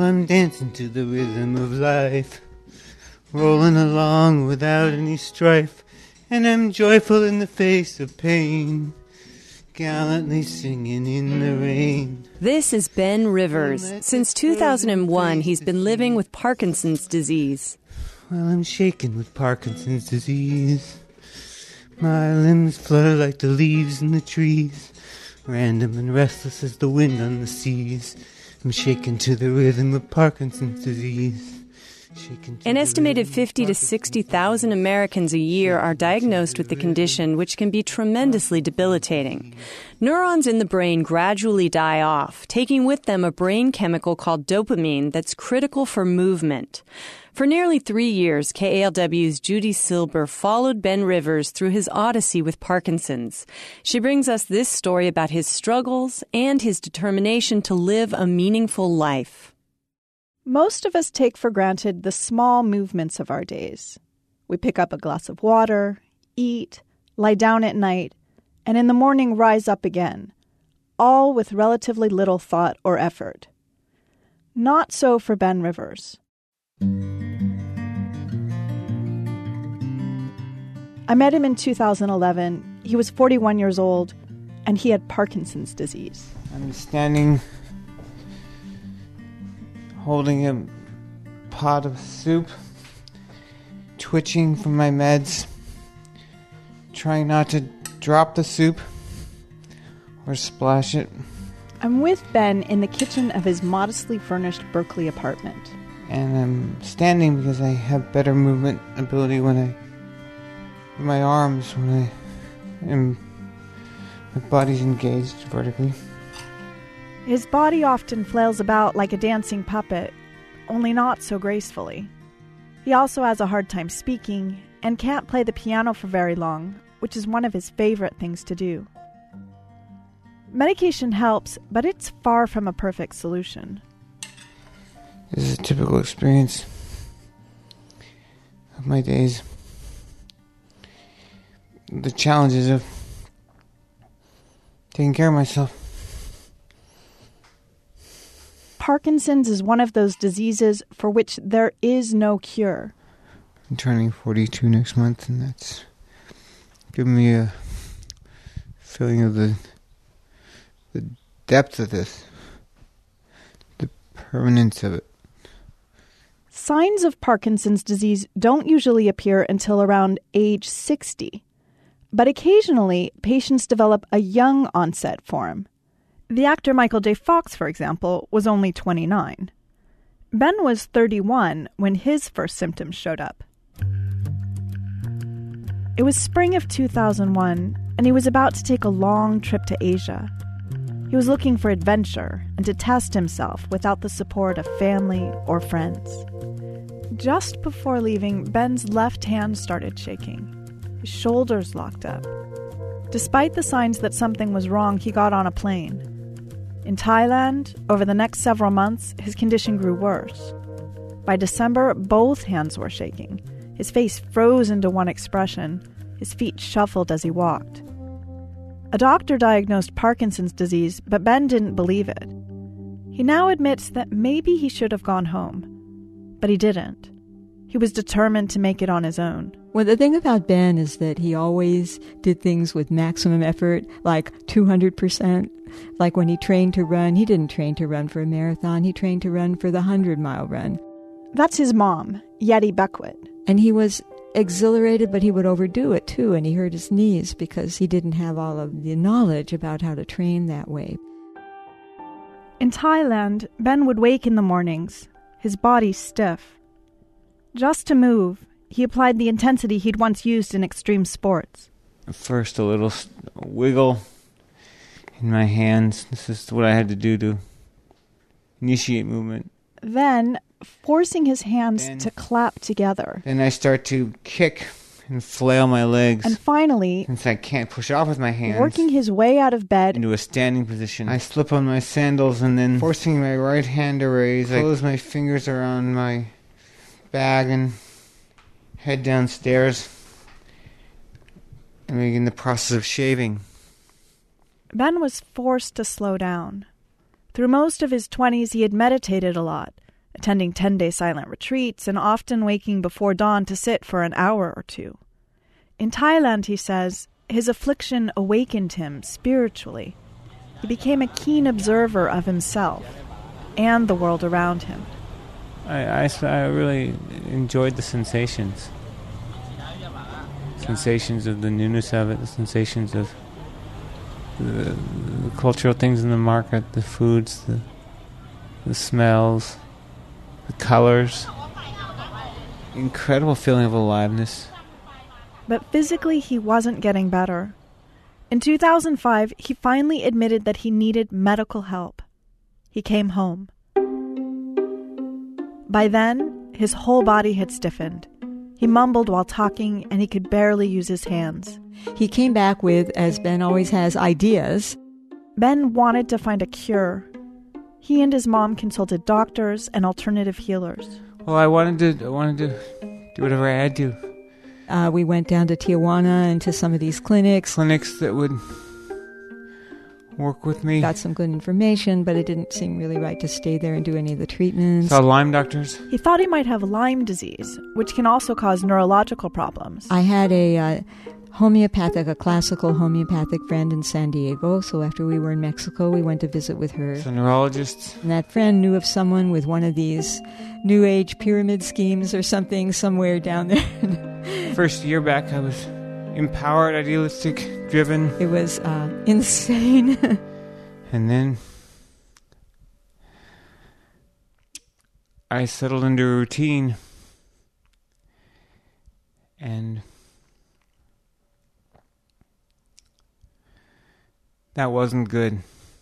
I'm dancing to the rhythm of life, rolling along without any strife, and I'm joyful in the face of pain, gallantly singing in the rain. This is Ben Rivers. Since 2001, he's been living with Parkinson's disease. Well, I'm shaken with Parkinson's disease. My limbs flutter like the leaves in the trees, random and restless as the wind on the seas. I'm shaken to the rhythm of Parkinson's disease. An estimated 50 to 60,000 Americans a year are diagnosed with the condition, which can be tremendously debilitating. Neurons in the brain gradually die off, taking with them a brain chemical called dopamine that's critical for movement. For nearly 3 years, KALW's Judy Silber followed Ben Rivers through his odyssey with Parkinson's. She brings us this story about his struggles and his determination to live a meaningful life. Most of us take for granted the small movements of our days. We pick up a glass of water, eat, lie down at night, and in the morning rise up again, all with relatively little thought or effort. Not so for Ben Rivers. I met him in 2011. He was 41 years old, and he had Parkinson's disease. I'm standing holding a pot of soup, twitching from my meds, trying not to drop the soup or splash it. I'm with Ben in the kitchen of his modestly furnished Berkeley apartment. And I'm standing because I have better movement ability with my arms when my body's engaged vertically. His body often flails about like a dancing puppet, only not so gracefully. He also has a hard time speaking and can't play the piano for very long, which is one of his favorite things to do. Medication helps, but it's far from a perfect solution. This is a typical experience of my days. The challenges of taking care of myself. Parkinson's is one of those diseases for which there is no cure. I'm turning 42 next month, and that's giving me a feeling of the depth of this, the permanence of it. Signs of Parkinson's disease don't usually appear until around age 60, but occasionally patients develop a young onset form. The actor Michael J. Fox, for example, was only 29. Ben was 31 when his first symptoms showed up. It was spring of 2001, and he was about to take a long trip to Asia. He was looking for adventure and to test himself without the support of family or friends. Just before leaving, Ben's left hand started shaking. His shoulders locked up. Despite the signs that something was wrong, he got on a plane. In Thailand, over the next several months, his condition grew worse. By December, both hands were shaking. His face froze into one expression. His feet shuffled as he walked. A doctor diagnosed Parkinson's disease, but Ben didn't believe it. He now admits that maybe he should have gone home, but he didn't. He was determined to make it on his own. Well, the thing about Ben is that he always did things with maximum effort, like 200%. Like when he trained to run, he didn't train to run for a marathon. He trained to run for the 100-mile run. That's his mom, Yeti Beckwith. And he was exhilarated, but he would overdo it, too, and he hurt his knees because he didn't have all of the knowledge about how to train that way. In Thailand, Ben would wake in the mornings, his body stiff. Just to move, he applied the intensity he'd once used in extreme sports. First, a little wiggle in my hands. This is what I had to do to initiate movement. Then, forcing his hands to clap together. Then I start to kick and flail my legs. And finally, since I can't push off with my hands, working his way out of bed into a standing position, I slip on my sandals and then, forcing my right hand to raise, I close my fingers around my bag and head downstairs and begin the process of shaving. Ben was forced to slow down. Through most of his 20s, he had meditated a lot, attending 10-day silent retreats and often waking before dawn to sit for an hour or two. In Thailand, he says, his affliction awakened him spiritually. He became a keen observer of himself and the world around him. I really enjoyed the sensations. Sensations of the newness of it, the sensations of the cultural things in the market, the foods, the smells, the colors. Incredible feeling of aliveness. But physically, he wasn't getting better. In 2005, he finally admitted that he needed medical help. He came home. By then, his whole body had stiffened. He mumbled while talking, and he could barely use his hands. He came back with, as Ben always has, ideas. Ben wanted to find a cure. He and his mom consulted doctors and alternative healers. Well, I wanted to do whatever I had to. We went down to Tijuana and to some of these clinics. Clinics that would work with me. Got some good information, but it didn't seem really right to stay there and do any of the treatments. Saw Lyme doctors. He thought he might have Lyme disease, which can also cause neurological problems. I had a classical homeopathic friend in San Diego, so after we were in Mexico, we went to visit with her. So neurologists. And that friend knew of someone with one of these New Age pyramid schemes or something somewhere down there. First year back, I was empowered, idealistic, driven. It was insane. And then I settled into a routine. And that wasn't good.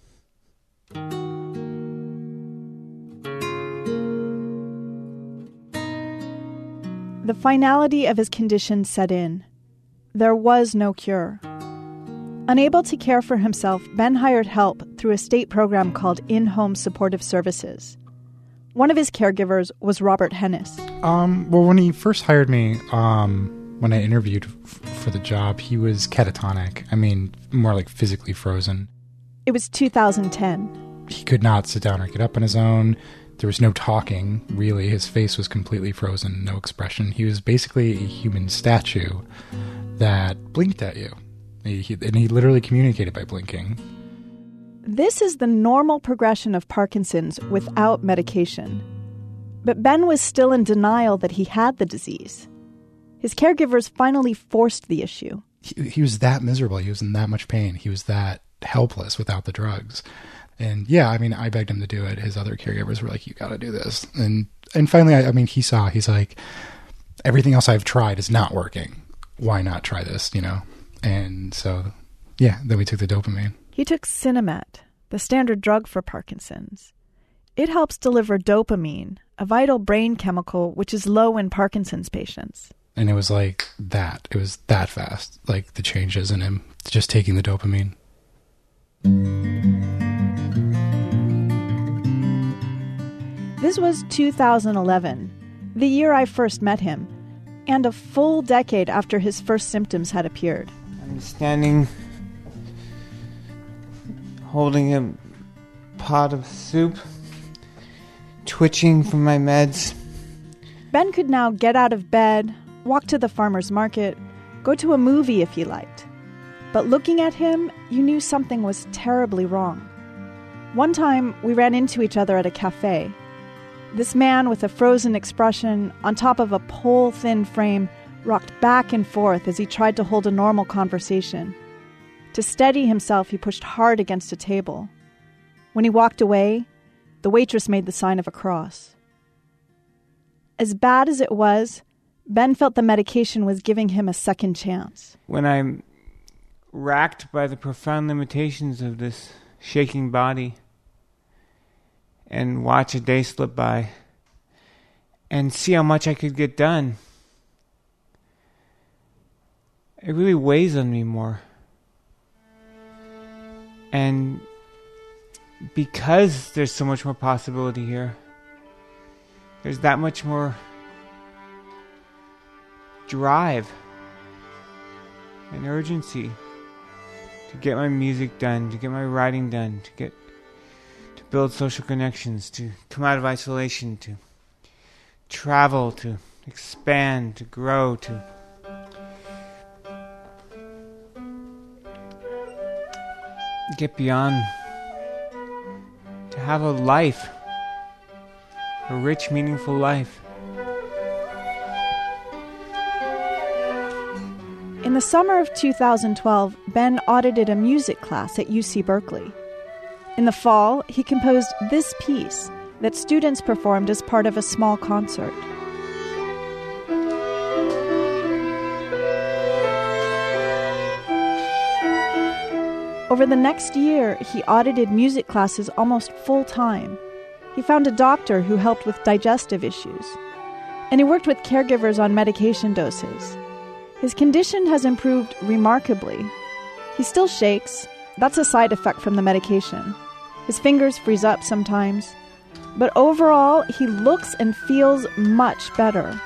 The finality of his condition set in. There was no cure. Unable to care for himself, Ben hired help through a state program called In-Home Supportive Services. One of his caregivers was Robert Hennis. Well, when he first hired me, when I interviewed for the job, he was catatonic. I mean, more like physically frozen. It was 2010. He could not sit down or get up on his own. There was no talking, really. His face was completely frozen, no expression. He was basically a human statue that blinked at you. And he literally communicated by blinking. This is the normal progression of Parkinson's without medication. But Ben was still in denial that he had the disease. His caregivers finally forced the issue. He was that miserable. He was in that much pain. He was that helpless without the drugs. And yeah, I mean, I begged him to do it. His other caregivers were like, you got to do this. And finally, he's like, everything else I've tried is not working. Why not try this, you know? And so, yeah, then we took the dopamine. He took Sinemet, the standard drug for Parkinson's. It helps deliver dopamine, a vital brain chemical which is low in Parkinson's patients. And it was like that. It was that fast, like the changes in him, just taking the dopamine. This was 2011, the year I first met him, and a full decade after his first symptoms had appeared. I'm standing, holding a pot of soup, twitching from my meds. Ben could now get out of bed, walk to the farmer's market, go to a movie if he liked. But looking at him, you knew something was terribly wrong. One time, we ran into each other at a cafe. This man with a frozen expression on top of a pole-thin frame rocked back and forth as he tried to hold a normal conversation. To steady himself, he pushed hard against a table. When he walked away, the waitress made the sign of a cross. As bad as it was, Ben felt the medication was giving him a second chance. When I'm racked by the profound limitations of this shaking body and watch a day slip by and see how much I could get done, it really weighs on me more. And because there's so much more possibility here, there's that much more drive and urgency to get my music done, to get my writing done, to build social connections, to come out of isolation, to travel, to expand, to grow, to get beyond, to have a life, a rich, meaningful life. In the summer of 2012, Ben audited a music class at UC Berkeley. In the fall, he composed this piece that students performed as part of a small concert. Over the next year, he audited music classes almost full-time. He found a doctor who helped with digestive issues, and he worked with caregivers on medication doses. His condition has improved remarkably. He still shakes. That's a side effect from the medication. His fingers freeze up sometimes. But overall, he looks and feels much better.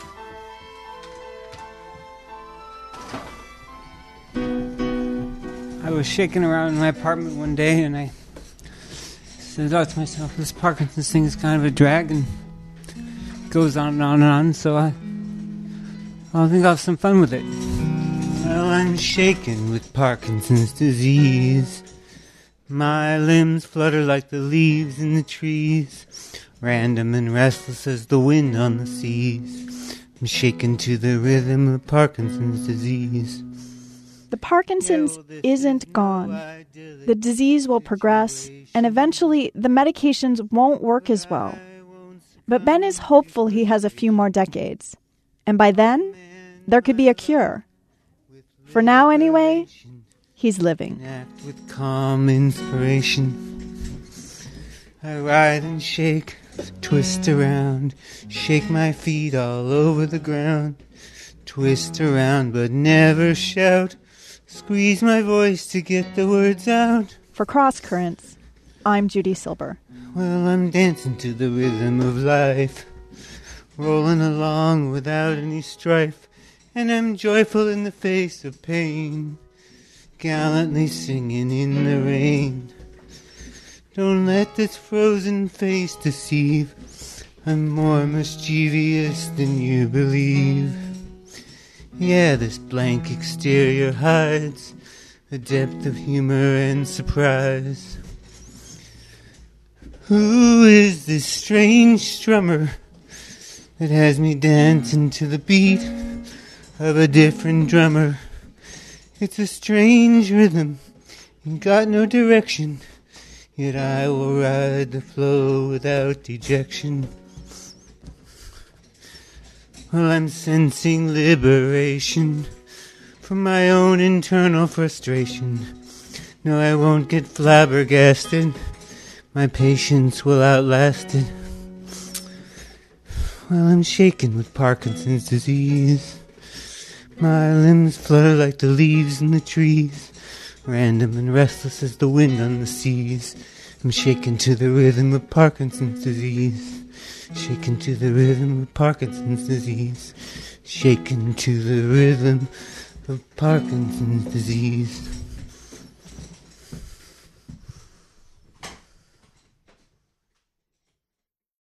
I was shaking around in my apartment one day and I said out to myself, this Parkinson's thing is kind of a drag and goes on and on and on, so I think I'll have some fun with it. Well, I'm shaken with Parkinson's disease. My limbs flutter like the leaves in the trees, random and restless as the wind on the seas. I'm shaken to the rhythm of Parkinson's disease. The Parkinson's isn't gone. The disease will progress, and eventually the medications won't work as well. But Ben is hopeful he has a few more decades. And by then, there could be a cure. For now, anyway, he's living. Act with calm inspiration. I ride and shake, twist around, shake my feet all over the ground. Twist around but never shout, squeeze my voice to get the words out. For Cross Currents, I'm Judy Silber. Well, I'm dancing to the rhythm of life, rolling along without any strife, and I'm joyful in the face of pain, gallantly singing in the rain. Don't let this frozen face deceive, I'm more mischievous than you believe. Yeah, this blank exterior hides a depth of humor and surprise. Who is this strange strummer that has me dancing to the beat of a different drummer? It's a strange rhythm and got no direction, yet I will ride the flow without dejection. Well, I'm sensing liberation from my own internal frustration. No, I won't get flabbergasted, my patience will outlast it. Well, I'm shaken with Parkinson's disease. My limbs flutter like the leaves in the trees, random and restless as the wind on the seas. I'm shaken to the rhythm of Parkinson's disease. Shaken to the rhythm of Parkinson's disease. Shaken to the rhythm of Parkinson's disease.